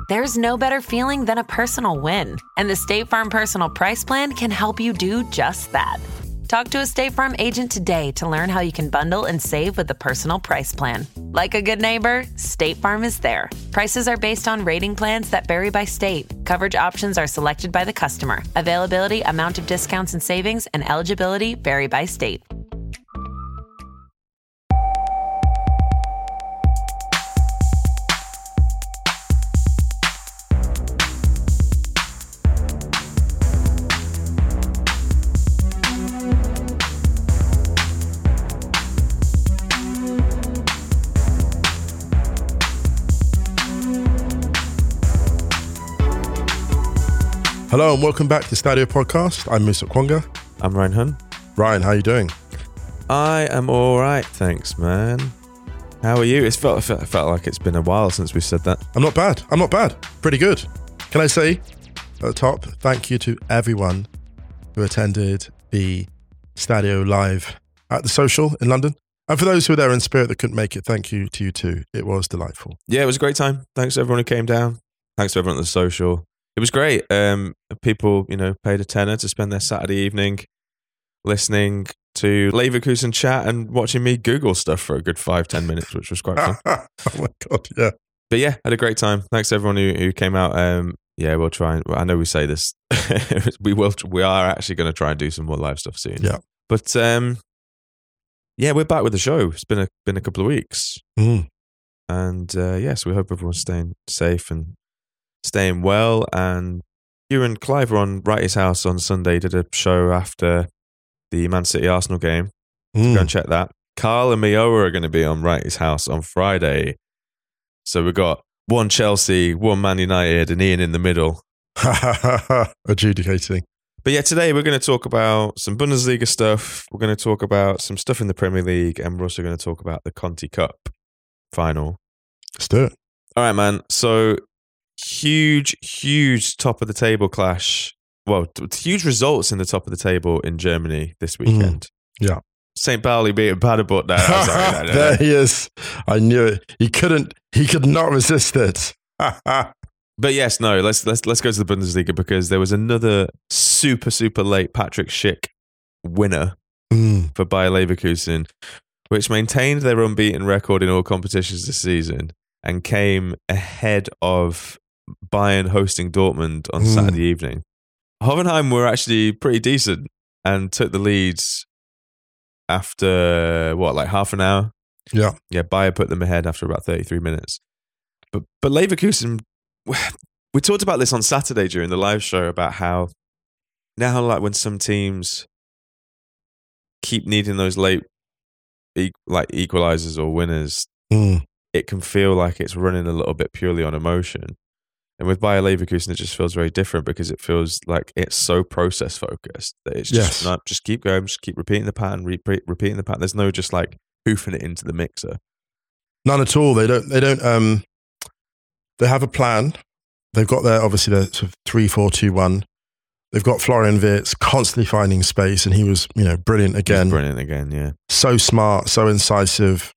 There's no better feeling than a personal win. And the State Farm Personal Price Plan can help you do just that. Talk to a State Farm agent today to learn how you can bundle and save with the Personal Price Plan. Like a good neighbor, State Farm is there. Prices are based on rating plans that vary by state. Coverage options are selected by the customer. Availability, amount of discounts and savings, and eligibility vary by state. Hello and welcome back to Stadio Podcast. I'm Musa Kwonga. I'm Ryan Hun. Ryan, how are you doing? I am all right, thanks, man. How are you? It felt like it's been a while since we said that. I'm not bad. Pretty good. Can I say at the top, thank you to everyone who attended the Stadio Live at the Social in London. And for those who were there in spirit that couldn't make it, thank you to you too. It was delightful. Yeah, it was a great time. Thanks to everyone who came down. Thanks to everyone at the Social. It was great. People, paid a tenner to spend their Saturday evening listening to Leverkusen chat and watching me Google stuff for a good 5-10 minutes, which was quite fun. Oh my God, yeah. But yeah, had a great time. Thanks to everyone who came out. We'll try and, I know we say this, we are actually going to try and do some more live stuff soon. Yeah. But we're back with the show. It's been a couple of weeks. Mm. And so we hope everyone's staying safe and staying well. And you and Clive were on Wrighty's House on Sunday, did a show after the Man City Arsenal game. So go and check that. Carl and Mioa are going to be on Wrighty's House on Friday. So we've got one Chelsea, one Man United, and Ian in the middle. Adjudicating. But yeah, today we're going to talk about some Bundesliga stuff. We're going to talk about some stuff in the Premier League, and we're also going to talk about the Conti Cup final. Let's do it. All right, man. So huge top of the table clash. Well, huge results in the top of the table in Germany this weekend. Yeah. St. Pauli beat Paderborn. There he is. I knew it. He could not resist it. But yes, no, let's go to the Bundesliga because there was another super late Patrick Schick winner for Bayer Leverkusen, which maintained their unbeaten record in all competitions this season and came ahead of Bayern hosting Dortmund on Saturday evening. Hoffenheim were actually pretty decent and took the leads after half an hour. Yeah. Bayer put them ahead after about 33 minutes. But Leverkusen, we talked about this on Saturday during the live show about how now, like, when some teams keep needing those late equalizers or winners, it can feel like it's running a little bit purely on emotion. And with Bayer Leverkusen, it just feels very different because it feels like it's so process focused that it's just not just keep going, just keep repeating the pattern, repeating the pattern. There's no just like hoofing it into the mixer. None at all. They don't. They have a plan. They've got their sort of 3-4-2-1. They've got Florian Wirtz constantly finding space, and he was brilliant again. Yeah. So smart, so incisive,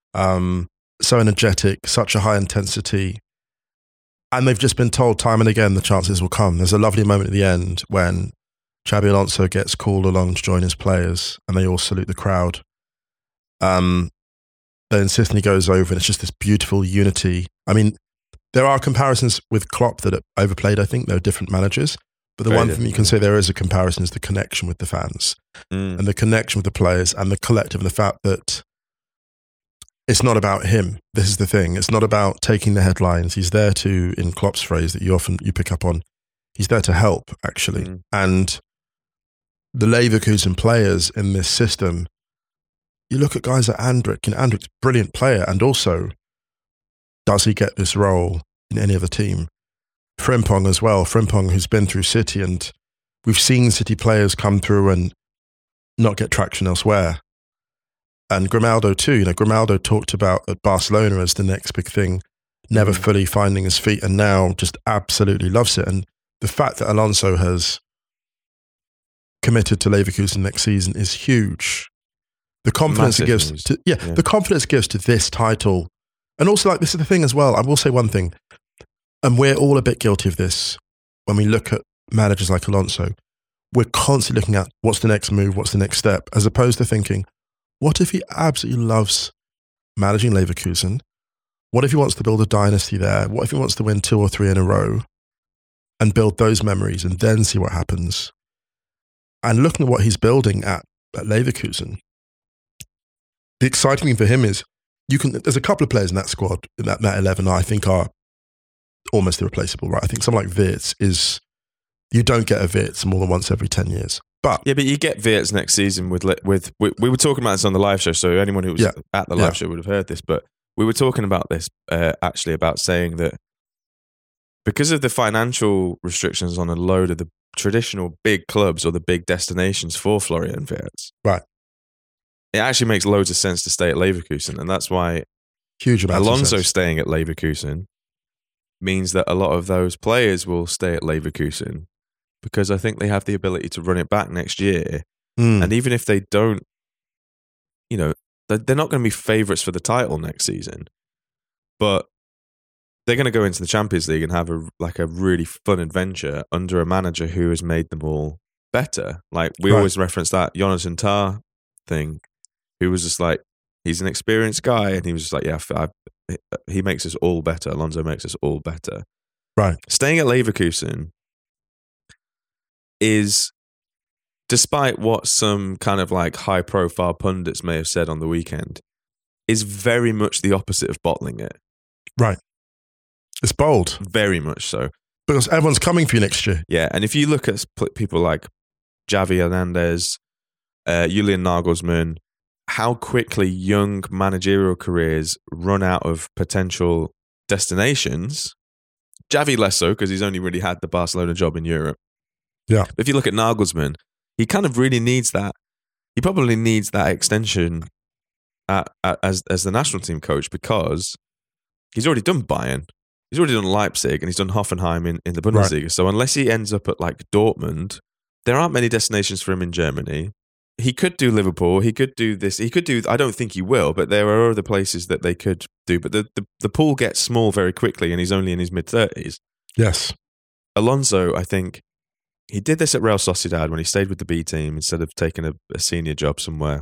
so energetic, such a high intensity. And they've just been told time and again the chances will come. There's a lovely moment at the end when Xabi Alonso gets called along to join his players and they all salute the crowd. Then Sisney goes over and it's just this beautiful unity. I mean, there are comparisons with Klopp that are overplayed, I think. They're different managers. But the one thing you can say there is a comparison is the connection with the fans and the connection with the players and the collective and the fact that it's not about him. This is the thing. It's not about taking the headlines. He's there to, in Klopp's phrase that you pick up on, he's there to help, actually. And the Leverkusen players in this system, you look at guys like Andrich. Andrich's a brilliant player. And also, does he get this role in any other team? Frimpong as well. Frimpong, who's been through City, and we've seen City players come through and not get traction elsewhere. And Grimaldo too. Grimaldo talked about at Barcelona as the next big thing, never fully finding his feet, and now just absolutely loves it. And the fact that Alonso has committed to Leverkusen next season is huge. The confidence it gives the confidence it gives to this title. And also, this is the thing as well. I will say one thing. And we're all a bit guilty of this when we look at managers like Alonso. We're constantly looking at what's the next move, what's the next step, as opposed to thinking, what if he absolutely loves managing Leverkusen? What if he wants to build a dynasty there? What if he wants to win 2 or 3 in a row and build those memories and then see what happens? And looking at what he's building at Leverkusen, the exciting thing for him is there's a couple of players in that squad, in that 11, I think are almost irreplaceable, right? I think someone like Wirtz you don't get a Wirtz more than once every 10 years. But you get Wirtz next season with we were talking about this on the live show, so anyone who was at the live show would have heard this, but we were talking about this actually about saying that because of the financial restrictions on a load of the traditional big clubs or the big destinations for Florian Wirtz, right, it actually makes loads of sense to stay at Leverkusen, and that's why Alonso staying at Leverkusen means that a lot of those players will stay at Leverkusen because I think they have the ability to run it back next year. And even if they don't, they're not going to be favourites for the title next season, but they're going to go into the Champions League and have a really fun adventure under a manager who has made them all better. Like we always reference that Jonathan Tah thing, who was just like, he's an experienced guy, and he was just like, he makes us all better. Alonso makes us all better. Right. Staying at Leverkusen is, despite what some kind of like high-profile pundits may have said on the weekend, is very much the opposite of bottling it. Right. It's bold. Very much so. Because everyone's coming for you next year. Yeah, and if you look at people like Xavi Hernandez, Julian Nagelsmann, how quickly young managerial careers run out of potential destinations. Xavi less so, because he's only really had the Barcelona job in Europe. Yeah. If you look at Nagelsmann, he kind of really needs that. He probably needs that extension as the national team coach, because he's already done Bayern, he's already done Leipzig, and he's done Hoffenheim in the Bundesliga. Right. So unless he ends up at like Dortmund, there aren't many destinations for him in Germany. He could do Liverpool. He could do this. He could do, I don't think he will, but there are other places that they could do. But the pool gets small very quickly, and he's only in his mid-30s. Yes. Alonso, I think, he did this at Real Sociedad when he stayed with the B team instead of taking a senior job somewhere.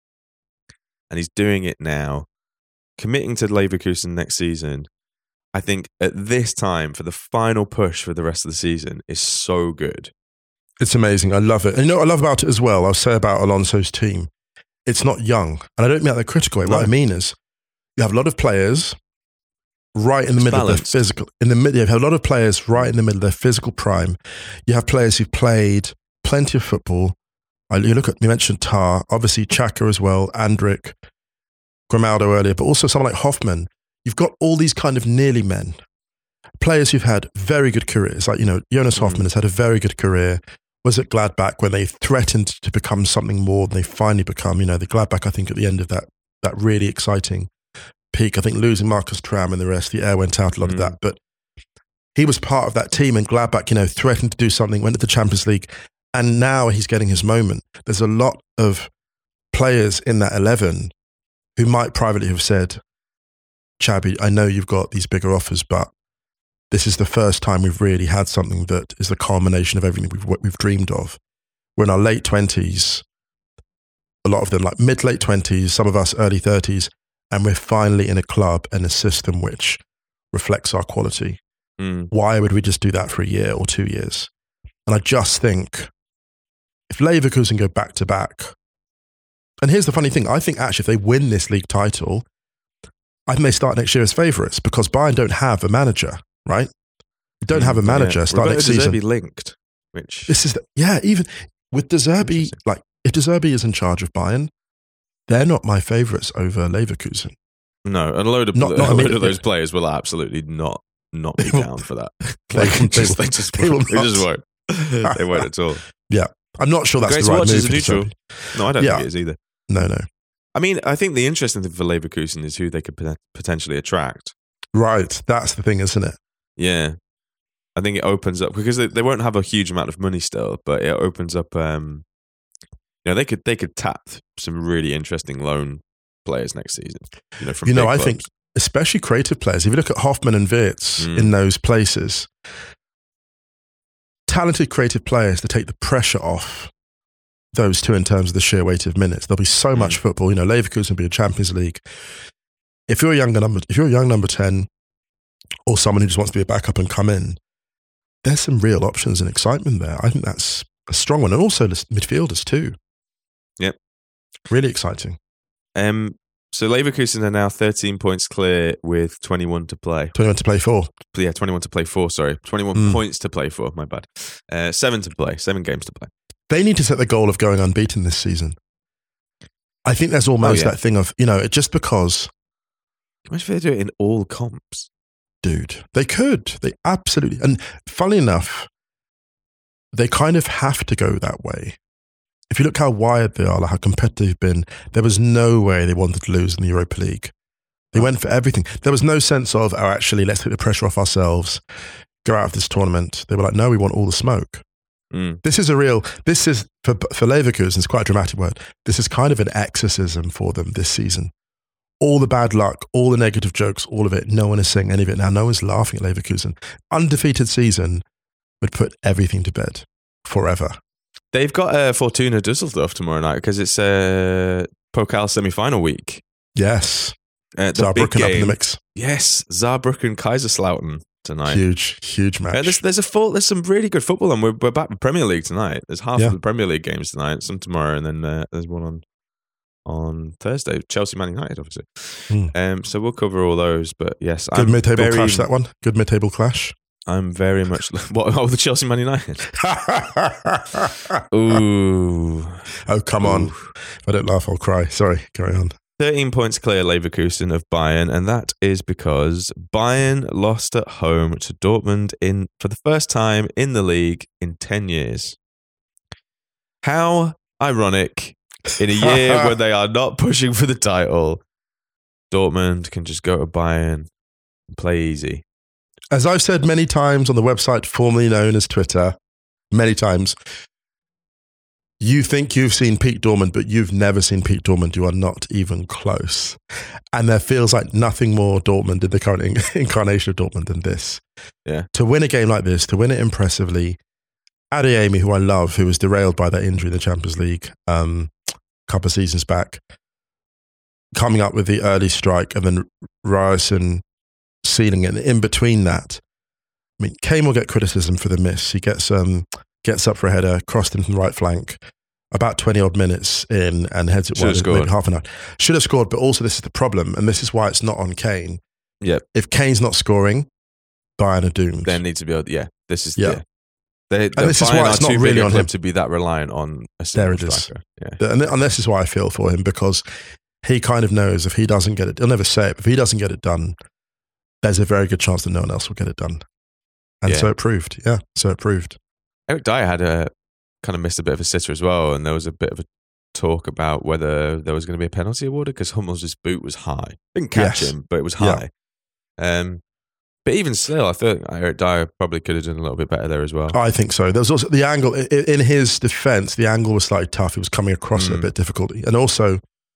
And he's doing it now, committing to Leverkusen next season. I think at this time, for the final push for the rest of the season, is so good. It's amazing. I love it. And you know what I love about it as well? I'll say about Alonso's team. It's not young. And I don't mean that in a critical way. No. What I mean is you have a lot of players right in the middle of their physical. You have a lot of players right in the middle of their physical prime. You have players who've played plenty of football. You mentioned Tah, obviously Xhaka as well, Andrić, Grimaldo earlier, but also someone like Hoffman. You've got all these kind of nearly men. Players who've had very good careers. Like, Jonas Hoffman has had a very good career. Was at Gladbach when they threatened to become something more than they finally become. The Gladbach, I think, at the end of that really exciting peak, I think losing Marcus Thuram and the rest, the air went out a lot of that. But he was part of that team, and Gladbach, threatened to do something, went to the Champions League, and now he's getting his moment. There's a lot of players in that 11 who might privately have said, Xabi, I know you've got these bigger offers, but this is the first time we've really had something that is the culmination of everything we've dreamed of. We're in our late 20s, a lot of them like mid-late 20s, some of us early 30s, and we're finally in a club and a system which reflects our quality. Why would we just do that for a year or 2 years? And I just think if Leverkusen go back-to-back, and here's the funny thing, I think actually if they win this league title, I think they start next year as favourites because Bayern don't have a manager. Right? You don't have a manager start next season. De Zerbi linked, which this is even with De Zerbi, like if De Zerbi is in charge of Bayern, they're not my favourites over Leverkusen. No, and a load of those players will absolutely not be down for that. They just won't. They won't at all. Yeah, I'm not sure that's the right move for De Zerbi. No, I don't think it is either. No. I mean, I think the interesting thing for Leverkusen is who they could potentially attract. Right, that's the thing, isn't it? Yeah, I think it opens up because they won't have a huge amount of money still, but it opens up. They could tap some really interesting loan players next season. From I think especially creative players. If you look at Hoffman and Wirtz in those places, talented creative players to take the pressure off those two in terms of the sheer weight of minutes. There'll be so much football. You know, Leverkusen will be a Champions League. If you're a young number 10 or someone who just wants to be a backup and come in, there's some real options and excitement there. I think that's a strong one. And also the midfielders too. Yep. Really exciting. So Leverkusen are now 13 points clear with 21 to play. 21 to play for. Yeah, 21 to play for, sorry. 21 points to play for, my bad. 7 to play, 7 games to play. They need to set the goal of going unbeaten this season. I think there's almost that thing of, you know, just because... Imagine if they do it in all comps. Dude, they could. They absolutely... And funnily enough, they kind of have to go that way. If you look how wired they are, like how competitive they've been, there was no way they wanted to lose in the Europa League. They went for everything. There was no sense of, oh, actually, let's take the pressure off ourselves, go out of this tournament. They were like, no, we want all the smoke. This is for Leverkusen, it's quite a dramatic word. This is kind of an exorcism for them this season. All the bad luck, all the negative jokes, all of it, no one is saying any of it now. No one's laughing at Leverkusen. Undefeated season would put everything to bed forever. They've got Fortuna Düsseldorf tomorrow night because it's Pokal semi-final week. Yes. Saarbrücken up in the mix. Yes, Saarbrücken Kaiserslautern tonight. Huge match. There's some really good football on. We're back to Premier League tonight. There's half of the Premier League games tonight, some tomorrow, and then there's one on Thursday. Chelsea Man United, obviously. So we'll cover all those. But yes, good mid-table clash. That one. Good mid-table clash. I'm very much the Chelsea Man United. Ooh. Oh, come on. If I don't laugh, I'll cry. Sorry, carry on. 13 points clear Leverkusen of Bayern, and that is because Bayern lost at home to Dortmund for the first time in the league in 10 years. How ironic, in a year when they are not pushing for the title, Dortmund can just go to Bayern and play easy. As I've said many times on the website formerly known as Twitter, many times, you think you've seen peak Dortmund, but you've never seen peak Dortmund. You are not even close. And there feels like nothing more Dortmund in the current incarnation of Dortmund than this. Yeah. To win a game like this, to win it impressively, Adeyemi, who I love, who was derailed by that injury in the Champions League a couple of seasons back, coming up with the early strike, and then Ryerson sealing it. In between that, I mean, Kane will get criticism for the miss. He gets up for a header, crossed in from the right flank, about 20-odd minutes in, and heads it wide, maybe half an hour. Should have scored, but also this is the problem, and this is why it's not on Kane. Yep. If Kane's not scoring, Bayern are doomed. They need to be able to, this is, and this is why it's not really on him to be that reliant on a single striker. Yeah. And this is why I feel for him, because he kind of knows if he doesn't get it, he'll never say it, but if he doesn't get it done, there's a very good chance that no one else will get it done. And so it proved. Yeah, so it proved. Eric Dyer had kind of missed a bit of a sitter as well, and there was a bit of a talk about whether there was going to be a penalty awarded because Hummels' boot was high. Didn't catch him, but it was high. Yeah. But even still, I think Eric Dyer probably could have done a little bit better there as well. I think so. There was also the angle, in his defence, the angle was slightly tough. He was coming across it a bit difficulty. And also,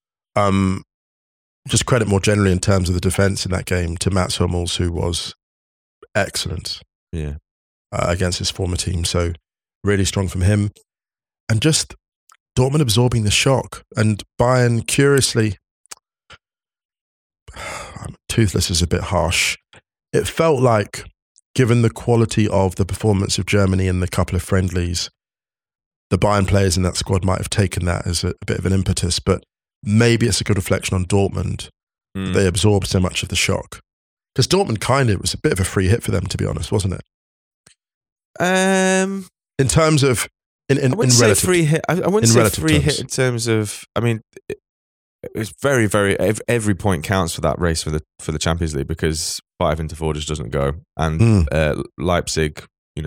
just credit more generally in terms of the defence in that game to Mats Hummels, who was excellent against his former team. So really strong from him. And just Dortmund absorbing the shock. And Bayern, curiously, toothless is a bit harsh. It felt like, given the quality of the performance of Germany in the couple of friendlies, the Bayern players in that squad might have taken that as a bit of an impetus, but maybe it's a good reflection on Dortmund. They absorbed so much of the shock. Because Dortmund it was a bit of a free hit for them, to be honest, wasn't it? In terms of, I wouldn't say free hit. I wouldn't say free hit in terms of, I mean, it's very, very, every point counts for that race for the Champions League, because 5-4 just doesn't go. And Leipzig,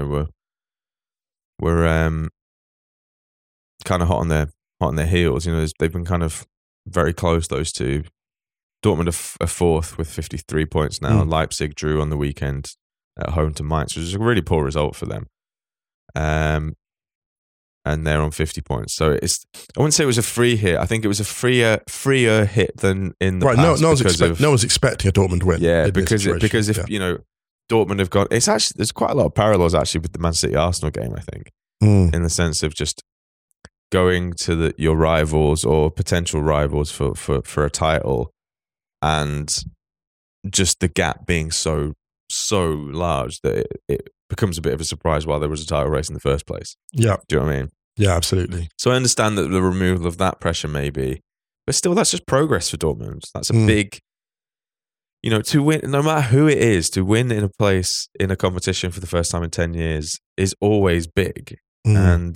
were kind of hot on their heels. They've been kind of very close, those two. Dortmund are fourth with 53 points now. Leipzig drew on the weekend at home to Mainz, which is a really poor result for them. And and they're on 50 points. So I wouldn't say it was a free hit. I think it was a freer hit than in the past. No one's expecting a Dortmund win. Yeah, because if Dortmund have gone, it's actually there's quite a lot of parallels actually with the Man City Arsenal game. I think in the sense of just going to your rivals or potential rivals for a title, and just the gap being so large that it becomes a bit of a surprise why there was a title race in the first place. Yeah. Do you know what I mean? Yeah, absolutely. So I understand that the removal of that pressure maybe, but still that's just progress for Dortmund. That's a big, to win, no matter who it is, to win in a competition for the first time in 10 years is always big. And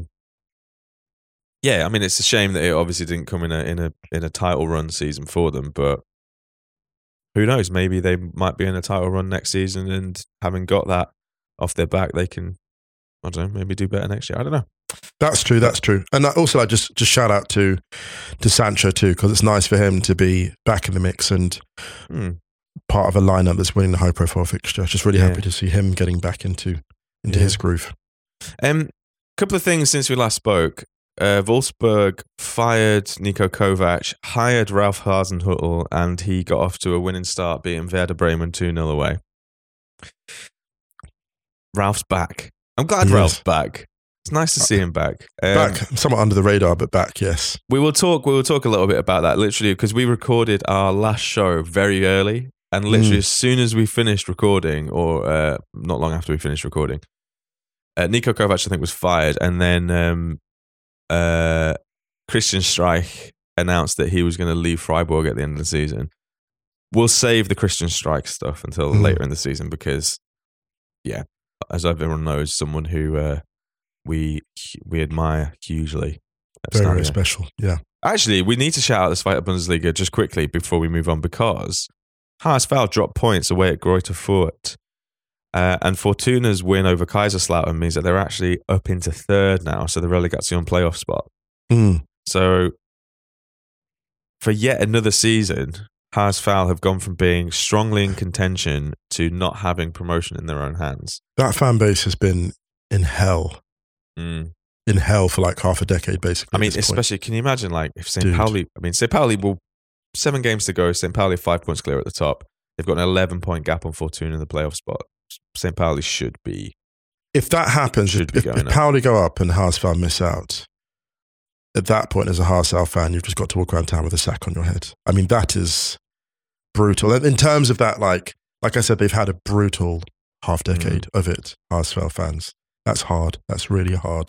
I mean, it's a shame that it obviously didn't come in a title run season for them, but who knows? Maybe they might be in a title run next season, and having got that off their back, they can, I don't know, maybe do better next year. I don't know. That's true. And also, I just shout out to Sancho too, because it's nice for him to be back in the mix and part of a lineup that's winning the high profile fixture. Just really happy to see him getting back into his groove. Couple of things since we last spoke. Wolfsburg fired Niko Kovac, hired Ralph Hasenhüttl, and he got off to a winning start, beating Werder Bremen 2-0 away. Ralph's back. I'm glad Ralph's back. It's nice to see him back. Back, somewhat under the radar, but back, yes. We will talk a little bit about that, literally, because we recorded our last show very early, and literally as soon as we finished recording, or not long after we finished recording, Niko Kovac, I think, was fired, and then Christian Streich announced that he was going to leave Freiburg at the end of the season. We'll save the Christian Streich stuff until later in the season because, as everyone knows, someone who we admire hugely. Very special, yeah. Actually, we need to shout out the Zweite Bundesliga just quickly before we move on, because HSV dropped points away at Greuther Fürth. And Fortuna's win over Kaiserslautern means that they're actually up into third now, so the relegation playoff spot. So for yet another season, HSV have gone from being strongly in contention to not having promotion in their own hands. That fan base has been in hell. In hell for like half a decade, basically. I mean, especially, can you imagine if St. Pauli, St. Pauli will, 7 games to go, St. Pauli 5 points clear at the top. They've got an 11-point gap on Fortuna in the playoff spot. St. Pauli should be. If that happens, if Pauli go up and HSV miss out, at that point, as a HSV fan, you've just got to walk around town with a sack on your head. I mean, that is brutal. And in terms of that, like I said, they've had a brutal half decade of it, HSV fans. That's hard. That's really hard.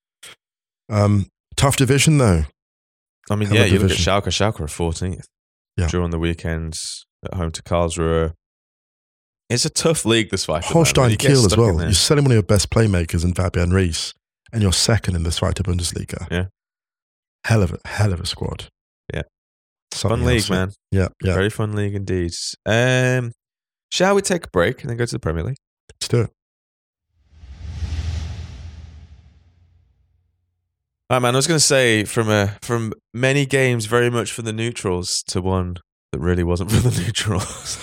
Tough division, though. I mean, you look at Schalke. Schalke are 14th during the weekends at home to Karlsruhe. It's a tough league, this Zweite. Holstein Kiel as well. You're selling one of your best playmakers in Fabian Rees, and you're second in the Zweite Bundesliga. Yeah. Hell of a squad. Yeah. Fun league, man. Yeah. Very fun league indeed. Shall we take a break and then go to the Premier League? Let's do it. All right, man. I was going to say from many games very much for the neutrals to one that really wasn't for the neutrals.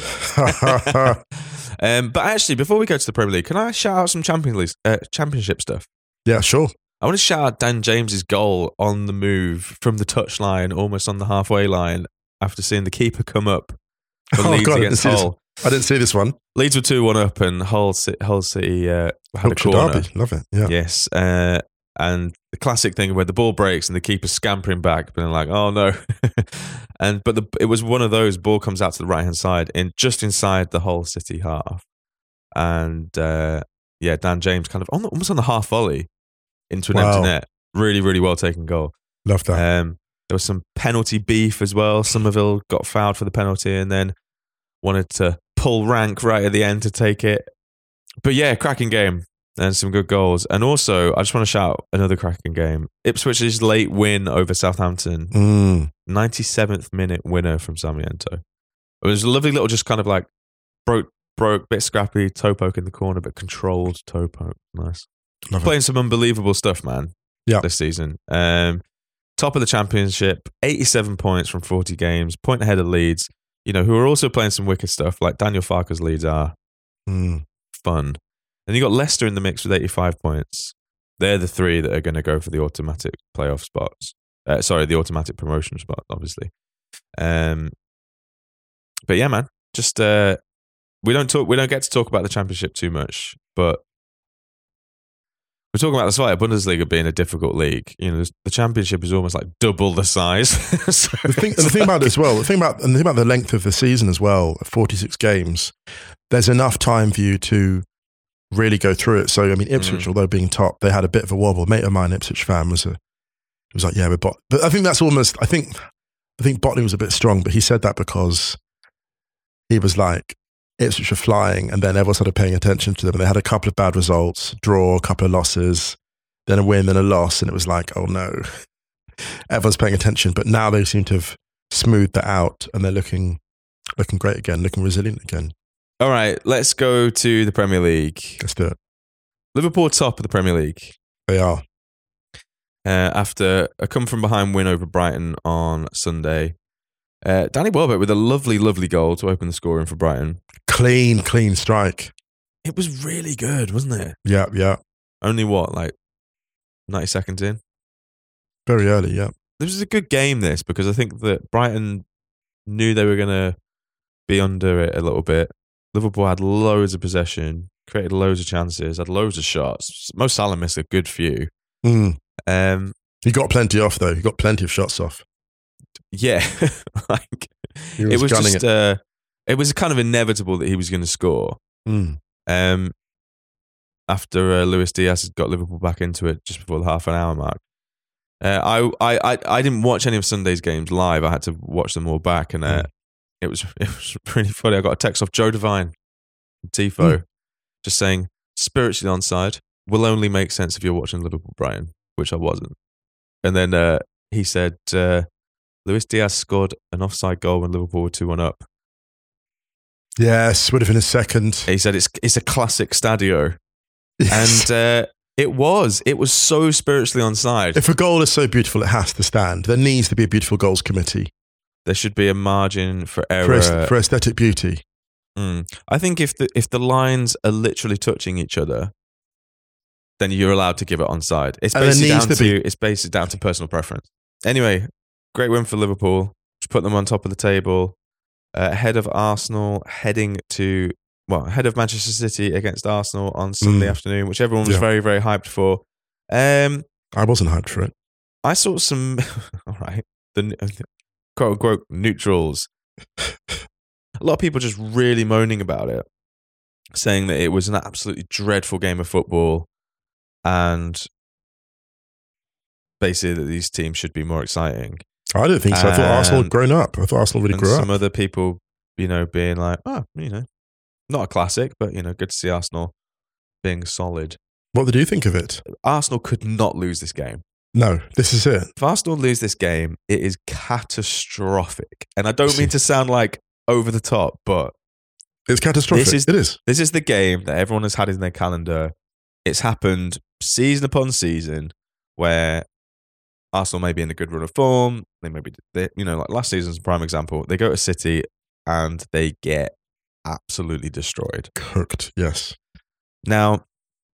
But actually, before we go to the Premier League, can I shout out some championship stuff? Yeah, sure. I want to shout out Dan James's goal on the move from the touchline, almost on the halfway line, after seeing the keeper come up for Leeds against Hull. I didn't see this one. Leeds were 2-1 up, and Hull City had a corner. Derby. Love it. Yeah. Yes. And the classic thing where the ball breaks and the keeper's scampering back, but I'm like, oh no. But it was one of those, ball comes out to the right-hand side, just inside the Hull City half. And Dan James kind of almost on the half volley into an empty net. Really, really well taken goal. Love that. There was some penalty beef as well. Somerville got fouled for the penalty and then wanted to pull rank right at the end to take it. But yeah, cracking game. And some good goals. And also, I just want to shout another cracking game. Ipswich's late win over Southampton. 97th minute winner from Sarmiento. It was a lovely little, just kind of like broke, bit scrappy, toe poke in the corner, but controlled toe poke. Nice. Playing some unbelievable stuff, man. Yeah. This season. Top of the championship, 87 points from 40 games, point ahead of Leeds, who are also playing some wicked stuff, like Daniel Farke's Leeds are fun. And you got Leicester in the mix with 85 points. They're the three that are going to go for the automatic playoff spots. The automatic promotion spot, obviously. But yeah, man, just we don't get to talk about the championship too much, but we're talking about the Zweite Bundesliga being a difficult league. You know, the championship is almost like double the size. So the thing about it as well, the thing about the length of the season as well, 46 games, there's enough time for you to really go through it. So, I mean, Ipswich, although being top, they had a bit of a wobble. A mate of mine, Ipswich fan, was like, yeah, but I think that's almost, I think Botany was a bit strong, but he said that because he was like, Ipswich were flying, and then everyone started paying attention to them, and they had a couple of bad results, draw, a couple of losses, then a win, then a loss, and it was like, oh no, everyone's paying attention. But now they seem to have smoothed that out, and they're looking great again, looking resilient again. All right, let's go to the Premier League. Let's do it. Liverpool top of the Premier League. They are. After a come-from-behind win over Brighton on Sunday. Danny Welbeck with a lovely, lovely goal to open the scoring for Brighton. Clean strike. It was really good, wasn't it? Yeah. Only what, like 90 seconds in? Very early, yeah. This was a good game, this, because I think that Brighton knew they were going to be under it a little bit. Liverpool had loads of possession, created loads of chances, had loads of shots. Mo Salah missed a good few. He got plenty off, though. He got plenty of shots off. Yeah. Like, it was just... it was kind of inevitable that he was going to score. After Luis Diaz had got Liverpool back into it just before the half an hour mark. I didn't watch any of Sunday's games live. I had to watch them all back, and it was pretty funny. I got a text off Joe Devine from Tifo just saying, spiritually onside will only make sense if you're watching Liverpool Brighton, which I wasn't. And then he said Luis Diaz scored an offside goal when Liverpool were 2-1 up. Yes, would have been a second. He said it's a classic Stadio. Yes. And it was so spiritually onside. If a goal is so beautiful it has to stand, there needs to be a beautiful goals committee. There should be a margin for error. For aesthetic beauty. I think if the lines are literally touching each other, then you're allowed to give it onside. It's basically down to personal preference. Anyway, great win for Liverpool. Just put them on top of the table. Ahead of Arsenal, ahead of Manchester City against Arsenal on Sunday afternoon, which everyone was very, very hyped for. I wasn't hyped for it. I saw some, all right, the quote unquote neutrals. A lot of people just really moaning about it, saying that it was an absolutely dreadful game of football and basically that these teams should be more exciting. I don't think so. I thought Arsenal had grown up. I thought Arsenal really grew up. Some other people, being like, not a classic, but, good to see Arsenal being solid. What did you think of it? Arsenal could not lose this game. No, this is it. If Arsenal lose this game, it is catastrophic. And I don't mean to sound like over the top, but... It's catastrophic. It is. This is the game that everyone has had in their calendar. It's happened season upon season where Arsenal may be in a good run of form. They may be, like last season's prime example. They go to City and they get absolutely destroyed. Cooked, yes. Now,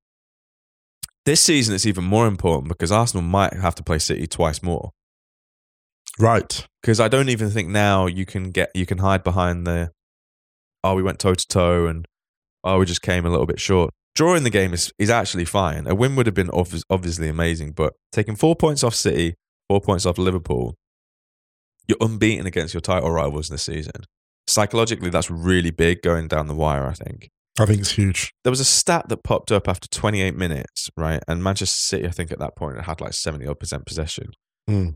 this season it's even more important because Arsenal might have to play City twice more. Right. Because I don't even think now you can hide behind we went toe to toe and we just came a little bit short. Drawing the game is actually fine. A win would have been obviously amazing, but taking 4 points off City, 4 points off Liverpool, you're unbeaten against your title rivals this season. Psychologically, that's really big going down the wire, I think. I think it's huge. There was a stat that popped up after 28 minutes, right? And Manchester City, I think at that point, had like 70% possession. And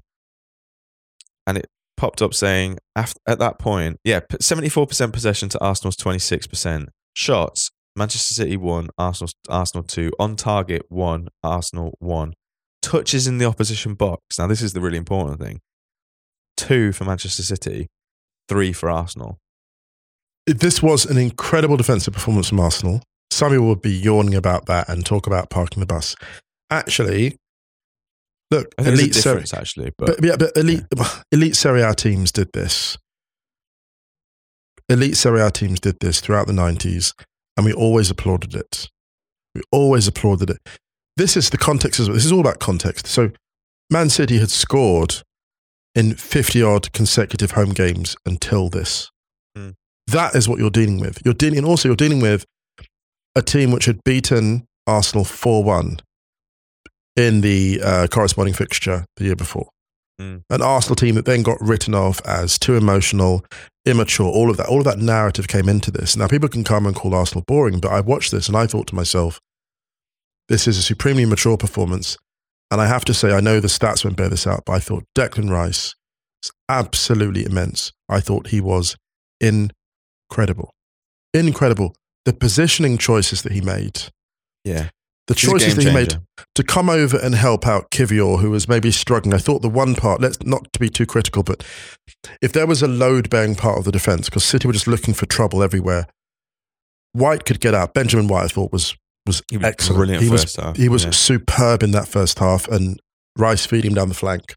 it popped up saying, at that point, 74% possession to Arsenal's 26%. Shots, Manchester City 1, Arsenal 2. On target 1, Arsenal 1. Touches in the opposition box. Now, this is the really important thing. 2 for Manchester City, 3 for Arsenal. This was an incredible defensive performance from Arsenal. Some people would be yawning about that and talk about parking the bus. Actually, look, elite Serie A teams did this. Elite Serie A teams did this throughout the 90s, and we always applauded it. this is the context. This is all about context. So Man City had scored in 50-odd consecutive home games until this. Mm. That is what you're dealing with. You're dealing with a team which had beaten Arsenal 4-1 in the corresponding fixture the year before. Mm. An Arsenal team that then got written off as too emotional, immature, all of that narrative came into this. Now, people can come and call Arsenal boring, but I watched this and I thought to myself, this is a supremely mature performance. And I have to say, I know the stats won't bear this out, but I thought Declan Rice is absolutely immense. I thought he was incredible. Incredible. The positioning choices that he made. Yeah. The choices that he made to come over and help out Kivior, who was maybe struggling. I thought the one part, let's not to be too critical, but if there was a load-bearing part of the defence, because City were just looking for trouble everywhere, White could get out. Benjamin White, I thought, was excellent. Brilliant first half. He was superb in that first half, and Rice feeding him down the flank.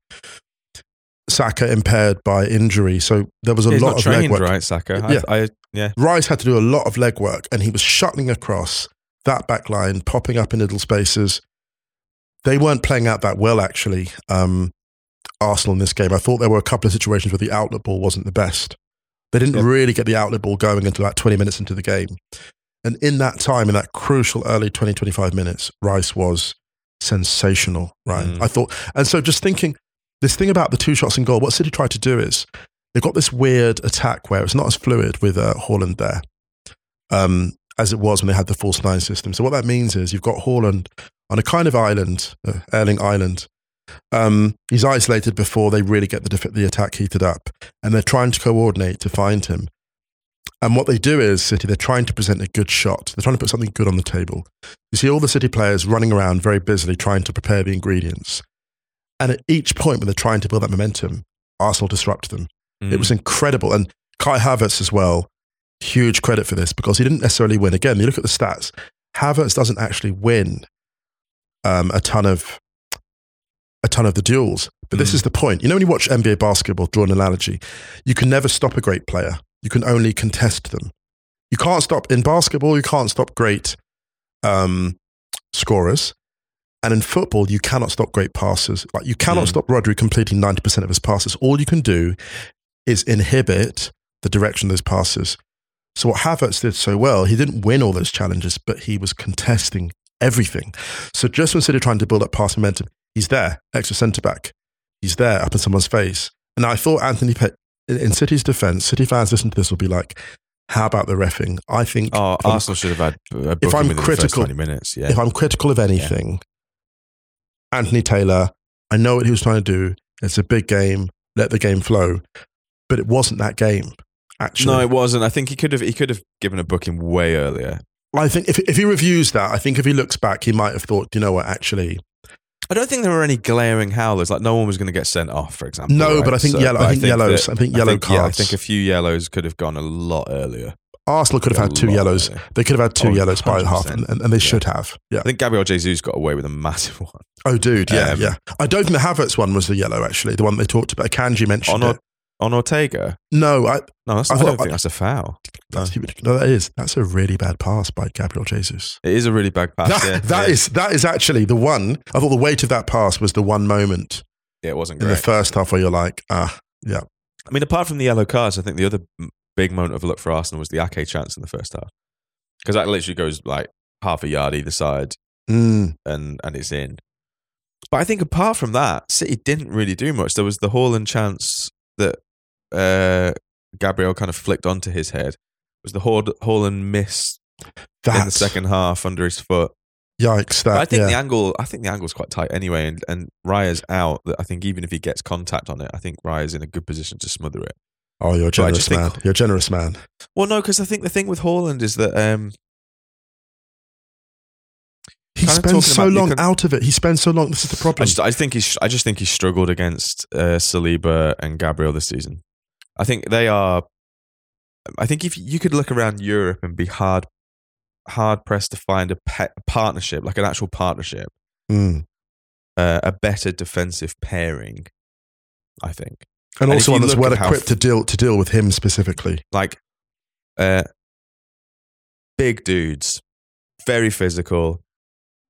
Saka impaired by injury, so there was a lot of legwork. Right, Saka? Yeah. Rice had to do a lot of legwork, and he was shuttling across that back line, popping up in little spaces. They weren't playing out that well, actually, Arsenal in this game. I thought there were a couple of situations where the outlet ball wasn't the best. They didn't really get the outlet ball going until about 20 minutes into the game. And in that time, in that crucial early 20-25 minutes, Rice was sensational, Ryan. I thought, and so just thinking, this thing about the 2 shots in goal, what City tried to do is, they've got this weird attack where it's not as fluid with Haaland there. As it was when they had the false 9 system. So what that means is you've got Haaland on a kind of island, Erling Island. He's isolated before they really get the attack heated up, and they're trying to coordinate to find him. And what they do is, City, they're trying to present a good shot. They're trying to put something good on the table. You see all the City players running around very busily trying to prepare the ingredients. And at each point when they're trying to build that momentum, Arsenal disrupt them. It was incredible. And Kai Havertz as well, huge credit for this, because he didn't necessarily win. Again, you look at the stats, Havertz doesn't actually win a ton of the duels. But this is the point. You know, when you watch NBA basketball, draw an analogy, you can never stop a great player. You can only contest them. You can't stop, in basketball, you can't stop great scorers. And in football, you cannot stop great passers. Like, you cannot stop Rodri completing 90% of his passes. All you can do is inhibit the direction of those passes. So what Havertz did so well, he didn't win all those challenges, but he was contesting everything. So just when City trying to build up pass momentum, he's there, extra centre-back. He's there, up in someone's face. And I thought in City's defence, City fans listen to this will be like, how about the reffing? I think... Arsenal should have had a booking within the first 20 minutes. Yeah. If I'm critical of anything, Anthony Taylor, I know what he was trying to do. It's a big game. Let the game flow. But it wasn't that game, actually. No, it wasn't. I think he could have given a booking way earlier. I think if he reviews that, I think if he looks back, he might have thought, you know what, actually... I don't think there were any glaring howlers. Like, no one was going to get sent off, for example. No, right? But I think yellow cards. I think a few yellows could have gone a lot earlier. Arsenal could have had 2 yellows. Earlier. They could have had 2 yellows by half, and they should have. Yeah. I think Gabriel Jesus got away with a massive one. Oh, dude, yeah. I don't think the Havertz one was the yellow, actually, the one they talked about. Kanji mentioned it. On Ortega? No, I don't think that's a foul. No, that's a really bad pass by Gabriel Jesus. It is a really bad pass. That is actually the one. I thought the weight of that pass was the one moment. Yeah, it wasn't great. In the first half where you're like, yeah. I mean, apart from the yellow cards, I think the other big moment of luck for Arsenal was the Ake chance in the first half, because that literally goes like half a yard either side, and it's in. But I think apart from that, City didn't really do much. There was the Haaland chance that Gabriel kind of flicked onto his head. It was the Haaland miss in the second half under his foot. Yikes! I think the angle's quite tight anyway, and Raya's out. I think even if he gets contact on it, I think Raya's in a good position to smother it. Oh, you're a generous man. You're a generous man. Well, no, because I think the thing with Haaland is that he spends so long out of it. He spends so long. This is the problem. I just think he struggled against Saliba and Gabriel this season. I think they are. I think if you could look around Europe and be hard pressed to find a partnership, like an actual partnership, a better defensive pairing, I think, and also one that's well equipped to deal with him specifically. Like, big dudes, very physical.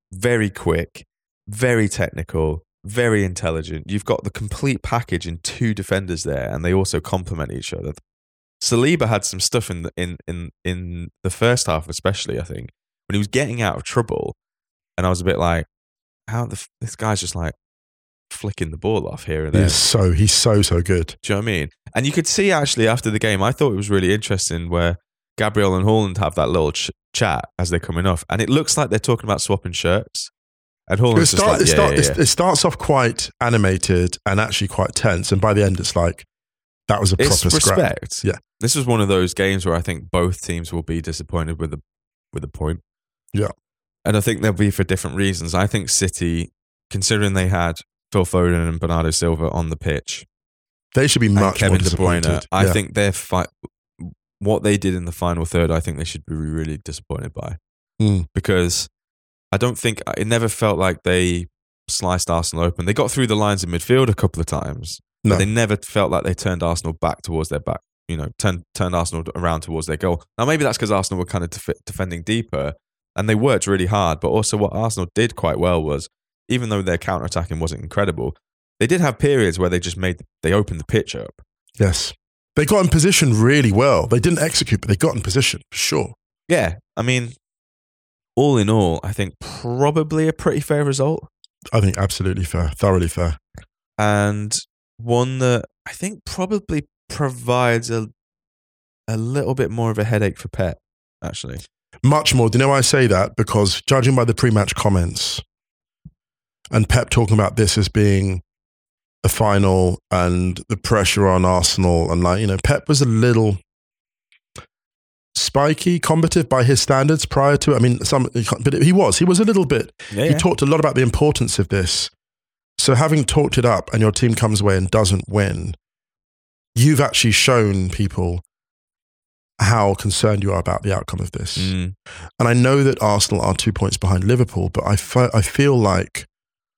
very quick, very technical, very intelligent. You've got the complete package in 2 defenders there, and they also complement each other. Saliba had some stuff in the first half, especially, I think, when he was getting out of trouble, and I was a bit like, this guy's just like flicking the ball off here and there. He's so good. Do you know what I mean? And you could see actually after the game, I thought it was really interesting where Gabriel and Haaland have that little chat as they're coming off, and it looks like they're talking about swapping shirts. And Haaland's it starts off quite animated and actually quite tense, and by the end, it's like that was a proper respect. Scrap. Yeah, this was one of those games where I think both teams will be disappointed with the point. Yeah, and I think they'll be for different reasons. I think City, considering they had Phil Foden and Bernardo Silva on the pitch, they should be much Kevin more De Bruyne. disappointed. I think their what they did in the final third, I think they should be really disappointed by, because I don't think it never felt like they sliced Arsenal open. They got through the lines in midfield a couple of times, but they never felt like they turned Arsenal back towards their back. Turned Arsenal around towards their goal. Now maybe that's because Arsenal were kind of defending deeper, and they worked really hard. But also, what Arsenal did quite well was, even though their counter-attacking wasn't incredible, they did have periods where they opened the pitch up. Yes. They got in position really well. They didn't execute, but they got in position, for sure. Yeah. I mean, all in all, I think probably a pretty fair result. I think absolutely fair, thoroughly fair. And one that I think probably provides a little bit more of a headache for Pep, actually. Much more. Do you know why I say that? Because judging by the pre-match comments and Pep talking about this as being a final and the pressure on Arsenal, and Pep was a little spiky, combative by his standards prior to it. I mean, but he was a little bit. He talked a lot about the importance of this. So having talked it up and your team comes away and doesn't win, you've actually shown people how concerned you are about the outcome of this. And I know that Arsenal are 2 points behind Liverpool, but I feel like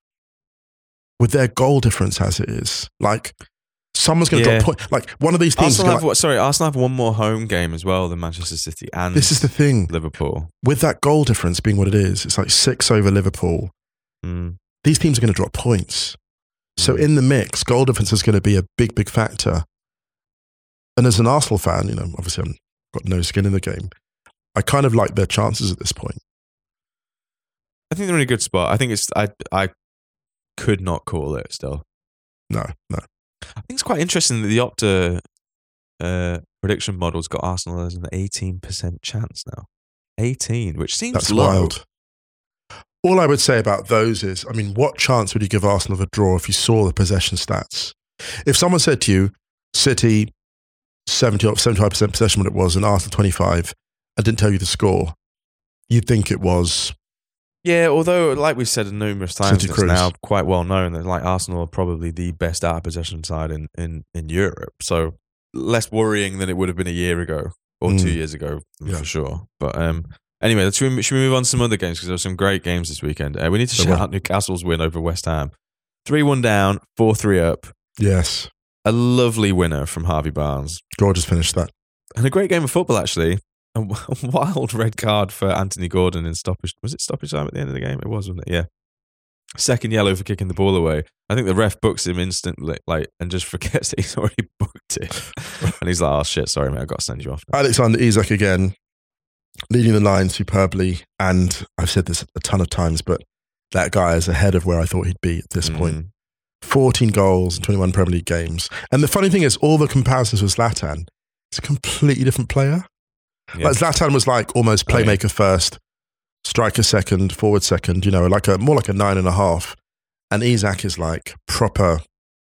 with their goal difference as it is, like someone's going to drop point. Like one of these things. Arsenal have one more home game as well than Manchester City, and this is the thing. Liverpool, with that goal difference being what it is, it's like 6 over Liverpool. These teams are going to drop points. So in the mix, goal difference is going to be a big, big factor. And as an Arsenal fan, obviously I've got no skin in the game. I kind of like their chances at this point. I think they're in a good spot. I think I could not call it still. No. I think it's quite interesting that the Opta prediction model's got Arsenal as an 18% chance now. 18, which seems that's low. Wild. All I would say about those is, what chance would you give Arsenal of a draw if you saw the possession stats? If someone said to you, City 70 or 75% possession when it was, and Arsenal 25, and didn't tell you the score, you'd think it was. Yeah, although, like we've said numerous times, it's now quite well known that Arsenal are probably the best out of possession side in Europe. So less worrying than it would have been a year ago or 2 years ago, for sure. But anyway, should we move on to some other games? Because there were some great games this weekend. We need to shout out Newcastle's win over West Ham. 3-1 down, 4-3 up. Yes. A lovely winner from Harvey Barnes. Gorgeous finish that. And a great game of football, actually. A wild red card for Anthony Gordon in stoppage. Was it stoppage time at the end of the game? It was, wasn't it? Yeah. Second yellow for kicking the ball away. I think the ref books him instantly, and just forgets that he's already booked it. And he's like, "Oh shit, sorry mate, I've got to send you off now." Alexander Isak again, leading the line superbly. And I've said this a ton of times, but that guy is ahead of where I thought he'd be at this point. 14 goals in 21 Premier League games. And the funny thing is, all the comparisons with Zlatan, it's a completely different player. Yeah. Like Zlatan was like almost playmaker first, striker second, forward second, more like a 9.5. And Isak is like proper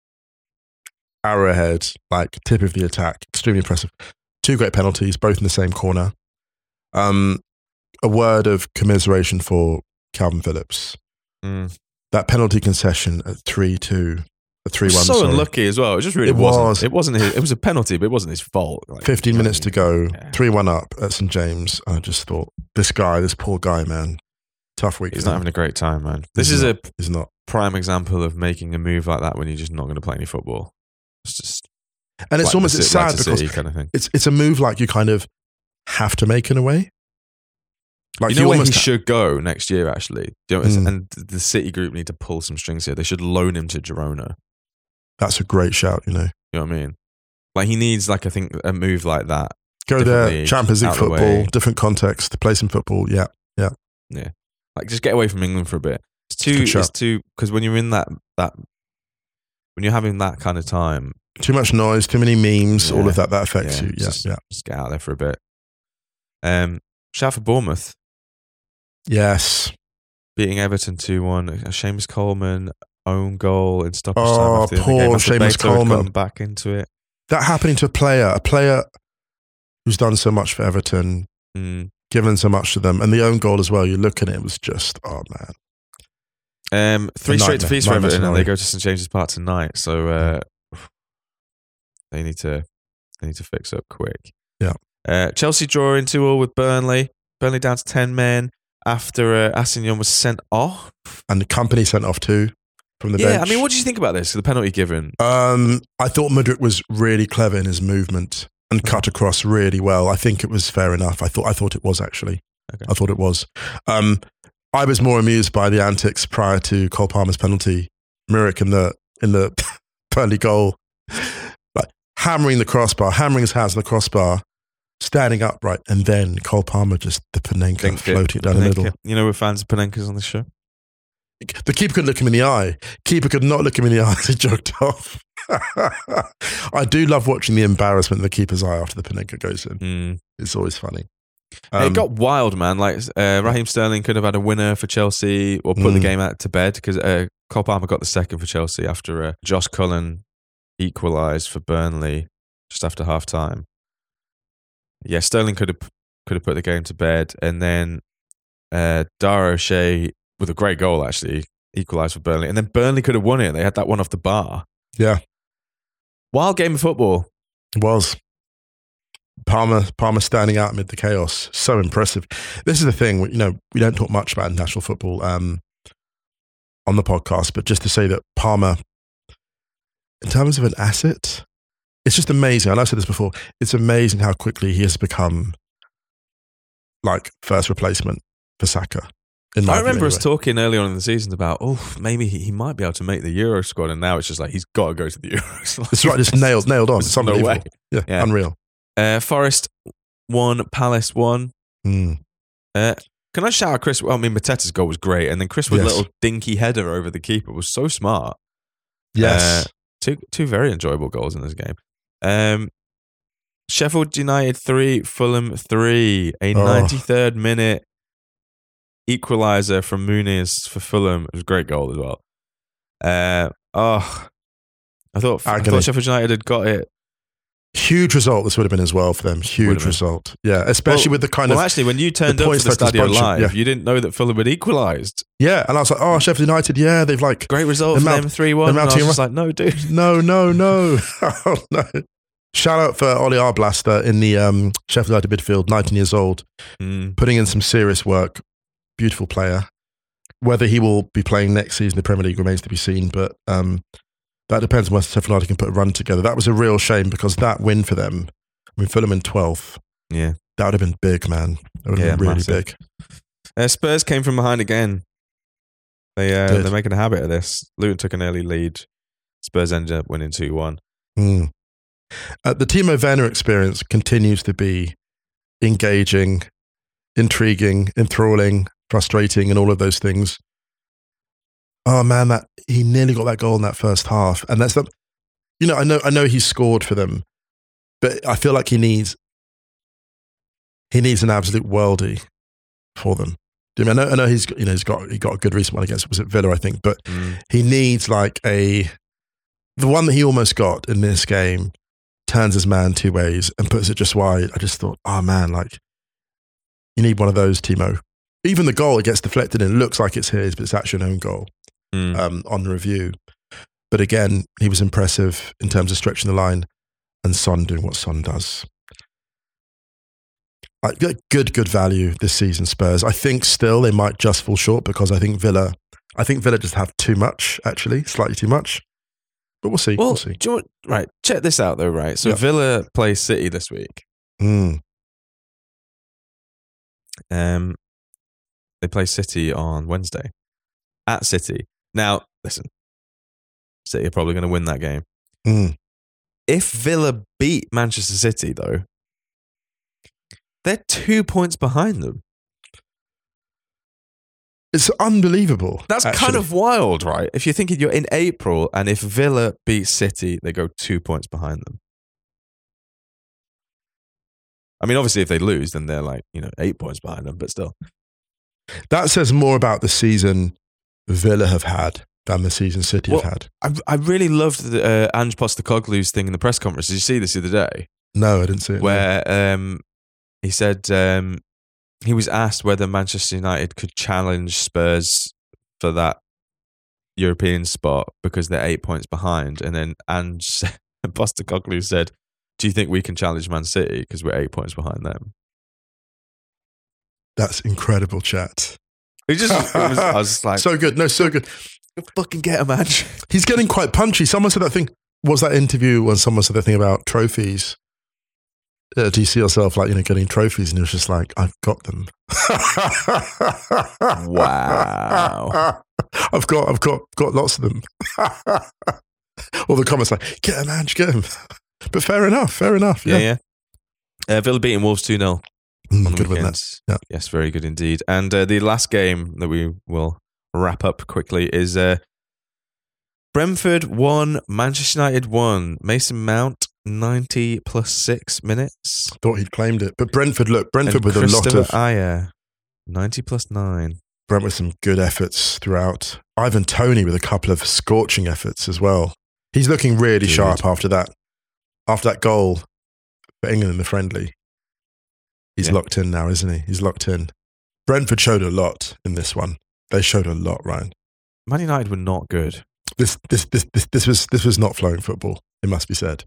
arrowhead, like tip of the attack, extremely impressive. 2 great penalties, both in the same corner. A word of commiseration for Calvin Phillips. That penalty concession at 3-2, a 3-1. So unlucky as well. It just really wasn't. It wasn't his. It was a penalty, but it wasn't his fault. 15 minutes to go, 3-1 up at St James. I just thought, this poor guy, man, tough week. He's not having a great time, man. This is a prime example of making a move like that when you're just not going to play any football. It's just, and it's almost sad because kind of thing. It's a move like you kind of have to make in a way. Like you know where he should go next year, actually? And the City group need to pull some strings here. They should loan him to Girona. That's a great shout, You know what I mean? Like, he needs, like, I think, a move like that. Go there, Champions League football, different context, play some football. Yeah. Like, just get away from England for a bit. It's too, because when you're in that, when you're having that kind of time, too much noise, too many memes, all of that affects you. Just get out there for a bit. Shout for Bournemouth. Yes. Beating Everton 2-1. Seamus Coleman own goal in stoppage time. Oh, poor Seamus Coleman. Back into it. That happening to a player who's done so much for Everton, given so much to them, and the own goal as well. You look at it, it was just, oh man. 3 straight defeats for Everton, and they go to St James's Park tonight. So they need to fix up quick. Yeah. Chelsea drawing 2-2 with Burnley. Burnley down to 10 men after Assignon was sent off, and the company sent off too from the bench. Yeah, I mean, what did you think about this? The penalty given. I thought Mudryk was really clever in his movement and cut across really well. I think it was fair enough. I thought it was actually. Okay. I thought it was. I was more amused by the antics prior to Cole Palmer's penalty. Mudryk in the Burnley goal, like hammering the crossbar, hammering his hands on the crossbar, standing upright, and then Cole Palmer just the Panenka floating down the middle. You know, we're fans of Panenkas on this show. The keeper couldn't look him in the eye. Keeper could not look him in the eye as he jogged off. I do love watching the embarrassment in the keeper's eye after the Panenka goes in. It's always funny. It got wild, man. Like Raheem Sterling could have had a winner for Chelsea or put the game out to bed because Cole Palmer got the second for Chelsea after Josh Cullen equalised for Burnley just after half time. Yeah, Sterling could have put the game to bed, and then Dara O'Shea with a great goal actually equalised for Burnley, and then Burnley could have won it. They had that one off the bar. Yeah, wild game of football. It was. Palmer standing out amid the chaos, so impressive. This is the thing, we don't talk much about international football on the podcast, but just to say that Palmer, in terms of an asset, it's just amazing. And I've said this before. It's amazing how quickly he has become like first replacement for Saka. I remember us talking early on in the season about, maybe he might be able to make the Euro squad, and now it's just like he's got to go to the Euros. It's right, just nailed on. It's unbelievable. No way. Yeah, unreal. Forest 1, Palace 1. Can I shout out Chris? Well, I mean, Mateta's goal was great, and then Chris with a little dinky header over the keeper was so smart. Yes, two very enjoyable goals in this game. Sheffield United 3, Fulham 3. A 93rd minute equaliser from Muniz for Fulham. It was a great goal as well. I thought Sheffield United had got it. Huge result this would have been as well for them. Huge result. Yeah, especially with the kind of... Well, actually, when you turned up to the Stadio Live, you didn't know that Fulham had equalised. Yeah, and I was like, Sheffield United, they've like... Great result for them, 3-1. And I was just like, no, dude. No. Oh, no. Shout out for Oli Arblaster in the Sheffield United midfield, 19 years old, putting in some serious work. Beautiful player. Whether he will be playing next season in the Premier League remains to be seen, but... that depends on whether Sheffield United can put a run together. That was a real shame because that win for them, I mean, Fulham in 12th. Yeah. That would have been big, man. That would have been really massive. big. Spurs came from behind again. They're making a habit of this. Luton took an early lead. Spurs ended up winning 2-1. The Timo Werner experience continues to be engaging, intriguing, enthralling, frustrating, and all of those things. Oh man, that he nearly got that goal in that first half, and that's the. I know he scored for them, but I feel like he needs an absolute worldie for them. I know he got a good recent one against, was it Villa, I think, but he needs like the one that he almost got in this game, turns his man two ways and puts it just wide. I just thought, oh man, like you need one of those, Timo. Even the goal, it gets deflected and it looks like it's his, but it's actually an own goal. On the review. But again, he was impressive in terms of stretching the line and Son doing what Son does. Good value this season, Spurs. I think still they might just fall short because I think Villa just have too much, actually, slightly too much. But we'll see. We'll see. Right, check this out though, right? So Villa play City this week. They play City on Wednesday at City. Now, listen, City are probably going to win that game. If Villa beat Manchester City, though, they're 2 points behind them. It's unbelievable. That's kind of wild, right? If you're thinking you're in April, and if Villa beat City, they go 2 points behind them. I mean, obviously, if they lose, then they're 8 points behind them, but still. That says more about the season Villa have had than the season City have had. I really loved Ange Postecoglou's thing in the press conference. Did you see this the other day? No, I didn't see it. Where he said he was asked whether Manchester United could challenge Spurs for that European spot because they're 8 points behind. And then Ange Postecoglou said, do you think we can challenge Man City because we're 8 points behind them? That's incredible chat. I was just like... So good. No, so good. Fucking get him, man. He's getting quite punchy. Someone said that thing. Was that interview when someone said that thing about trophies? Do you see yourself getting trophies? And he was just like, I've got them. Wow. I've got lots of them. All the comments like, get him, Ange, get him. But fair enough. Yeah. Villa beating Wolves 2-0. Good win that. Yeah. Yes, very good indeed. And the last game that we will wrap up quickly is Brentford 1, Manchester United 1. Mason Mount 90 plus 6 minutes. Thought he'd claimed it. But Brentford with a lot of... Ayer, 90 plus 9. Brent with some good efforts throughout. Ivan Toney with a couple of scorching efforts as well. He's looking really sharp after that goal for England in the friendly. He's locked in now, isn't he? He's locked in. Brentford showed a lot in this one. They showed a lot, Ryan. Man United were not good. This was not flowing football, it must be said.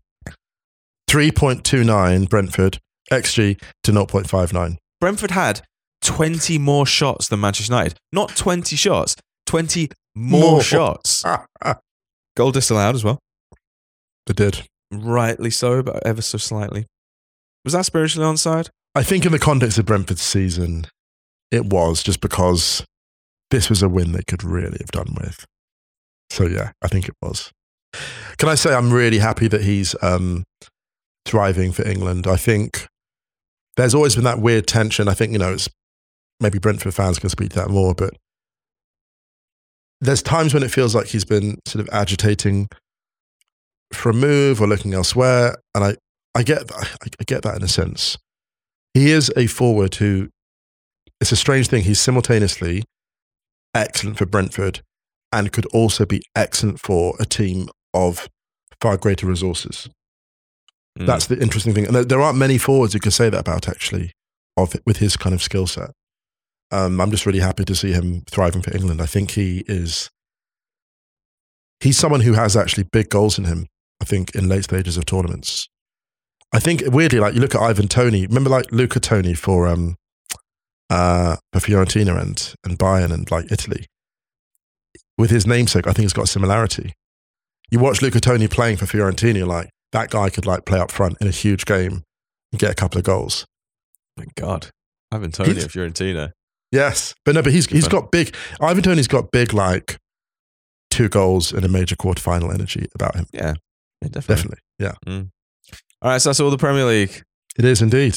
3.29 Brentford, XG to 0.59. Brentford had 20 more shots than Manchester United. Not 20 shots, 20 more shots. Goal disallowed as well. They did. Rightly so, but ever so slightly. Was that spiritually onside? I think in the context of Brentford's season, it was, just because this was a win they could really have done with. So yeah, I think it was. Can I say I'm really happy that he's thriving for England? I think there's always been that weird tension. I think, it's maybe Brentford fans can speak to that more, but there's times when it feels like he's been sort of agitating for a move or looking elsewhere. And I get that in a sense. He is a forward who, it's a strange thing, he's simultaneously excellent for Brentford and could also be excellent for a team of far greater resources. That's the interesting thing. And there aren't many forwards you can say that about, actually, with his kind of skill set. I'm just really happy to see him thriving for England. I think he's someone who has actually big goals in him, I think, in late stages of tournaments. I think, weirdly, you look at Ivan Toney, remember Luca Toney for Fiorentina and Bayern and Italy? With his namesake, I think it's got a similarity. You watch Luca Toney playing for Fiorentina, you're like, that guy could play up front in a huge game and get a couple of goals. My God. Ivan Toney of Fiorentina. Yes. But he's got big, Ivan Toney's got big, 2 goals in a major quarterfinal energy about him. Yeah, definitely. Yeah. All right, so that's all the Premier League. It is indeed.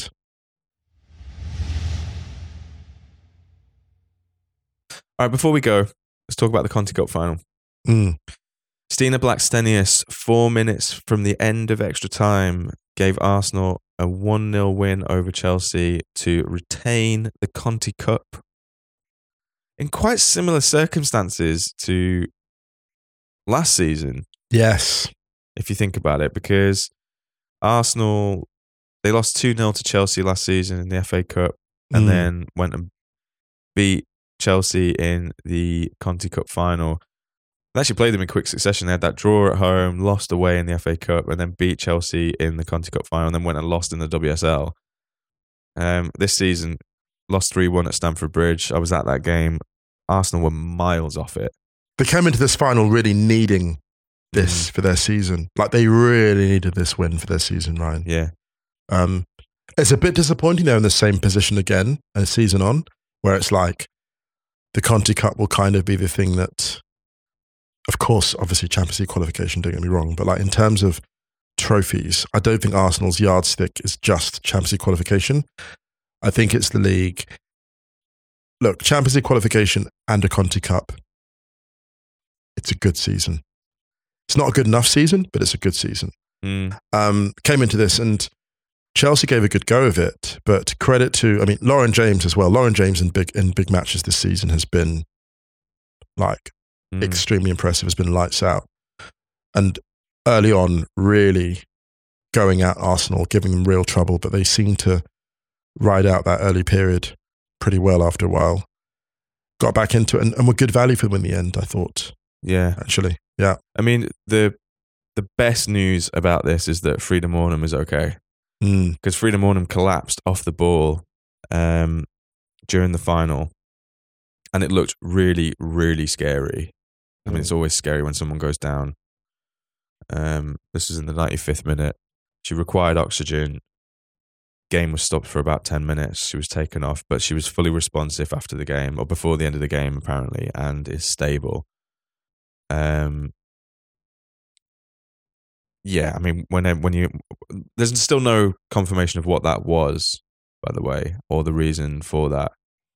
All right, before we go, let's talk about the Conti Cup final. Stina Blackstenius, 4 minutes from the end of extra time, gave Arsenal a 1-0 win over Chelsea to retain the Conti Cup in quite similar circumstances to last season. Yes. If you think about it, because Arsenal, they lost 2-0 to Chelsea last season in the FA Cup and then went and beat Chelsea in the Conti Cup final. They actually played them in quick succession. They had that draw at home, lost away in the FA Cup, and then beat Chelsea in the Conti Cup final, and then went and lost in the WSL. This season, lost 3-1 at Stamford Bridge. I was at that game. Arsenal were miles off it. They came into this final really needing this for their season. They really needed this win for their season, Ryan. Yeah. It's a bit disappointing they're in the same position again a season on, where it's the Conti Cup will kind of be the thing that, of course, obviously Champions League qualification, don't get me wrong, but like in terms of trophies, I don't think Arsenal's yardstick is just Champions League qualification. I think it's the league. Look, Champions League qualification and a Conti Cup, it's a good season. It's not a good enough season, but it's a good season. Came into this and Chelsea gave a good go of it, but credit to, I mean, Lauren James as well. Lauren James in big matches this season has been like extremely impressive, has been lights out. And early on, really going at Arsenal, giving them real trouble, but they seem to ride out that early period pretty well after a while. Got back into it and were good value for them in the end, I thought. Yeah. Actually, yeah. I mean, the best news about this is that Frida Mornham is okay. Because Frida Mornham collapsed off the ball during the final, and it looked really, really scary. I mean, it's always scary when someone goes down. This was in the 95th minute. She required oxygen. Game was stopped for about 10 minutes. She was taken off, but she was fully responsive after the game, or before the end of the game, apparently, and is stable. Yeah, I mean, when you, there's still no confirmation of what that was, by the way, or the reason for that.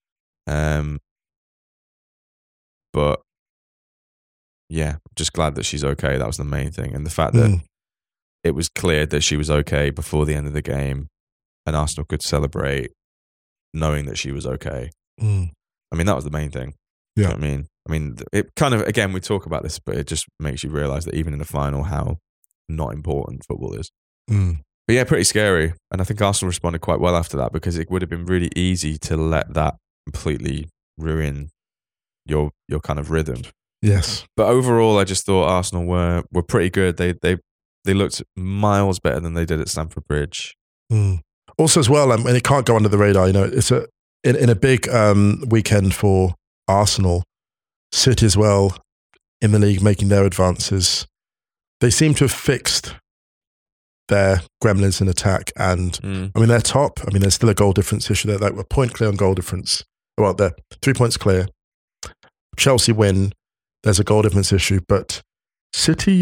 But yeah, just glad that she's okay. That was the main thing, and the fact that it was clear that she was okay before the end of the game, and Arsenal could celebrate knowing that she was okay. I mean, that was the main thing. Yeah, you know what I mean, it kind of, again, we talk about this, but it just makes you realise that even in the final, how not important football is. But yeah, pretty scary. And I think Arsenal responded quite well after that, because it would have been really easy to let that completely ruin your kind of rhythm. Yes. But overall, I just thought Arsenal were pretty good. They looked miles better than they did at Stamford Bridge. Also as well, and it can't go under the radar, you know, it's in a big weekend for Arsenal. City as well in the league, making their advances. They seem to have fixed their gremlins in attack, and I mean, they're top. I mean, there's still a goal difference issue. They're like a point clear on goal difference. Well, they're 3 points clear. Chelsea win. There's a goal difference issue, but City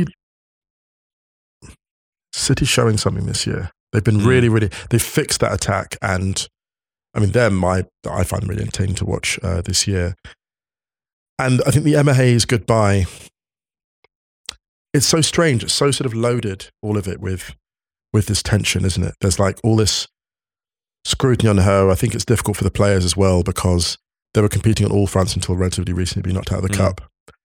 showing something this year. They've been really, really. They've fixed that attack, and I mean, I find them really entertaining to watch this year. And I think the Emma Hayes goodbye. It's so strange. It's so sort of loaded, all of it, with this tension, isn't it? There's like all this scrutiny on her. I think it's difficult for the players as well, because they were competing on all fronts until relatively recently being knocked out of the cup.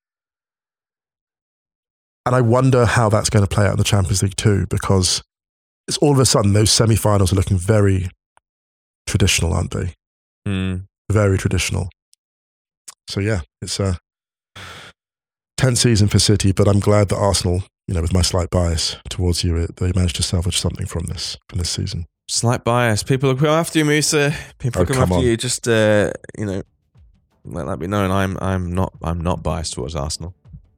And I wonder how that's going to play out in the Champions League too, because it's all of a sudden those semi-finals are looking very traditional, aren't they? Very traditional. So yeah, it's a 10th season for City, but I'm glad that Arsenal, you know, with my slight bias towards you, they managed to salvage something from this season. Slight bias. People are coming after you, Musa. People are coming after you. Just you know, let that be known. I'm not biased towards Arsenal.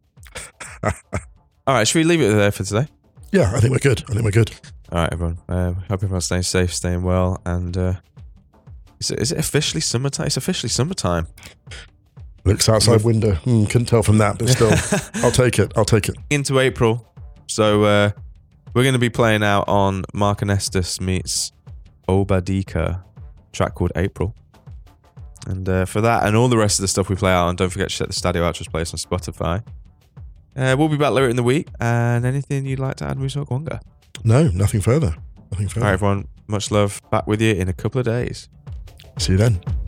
All right, should we leave it there for today? Yeah, I think we're good. All right, everyone. Hope everyone's staying safe, staying well, and is it officially summertime? It's officially summertime. Looks outside window. Couldn't tell from that, but still, I'll take it. Into April. So we're going to be playing out on Mark Anestis meets Obadika, track called April. And for that and all the rest of the stuff we play out on, don't forget to check the Stadio Outros playlist on Spotify. We'll be back later in the week. And anything you'd like to add, Musa Okwonga? No, nothing further. All right, everyone. Much love. Back with you in a couple of days. See you then.